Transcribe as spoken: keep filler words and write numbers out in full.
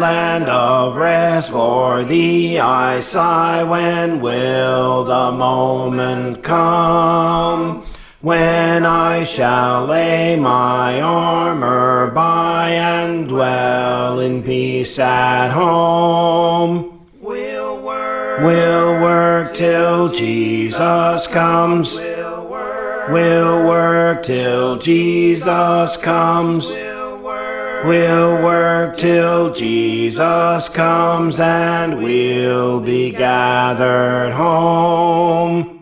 land of rest for thee I sigh. When will the moment come when I shall lay my armor by and dwell in peace at home? We'll work, We'll work till Jesus comes. we'll work, We'll work till Jesus comes. we'll work, We'll work till Jesus comes, and we'll be gathered home.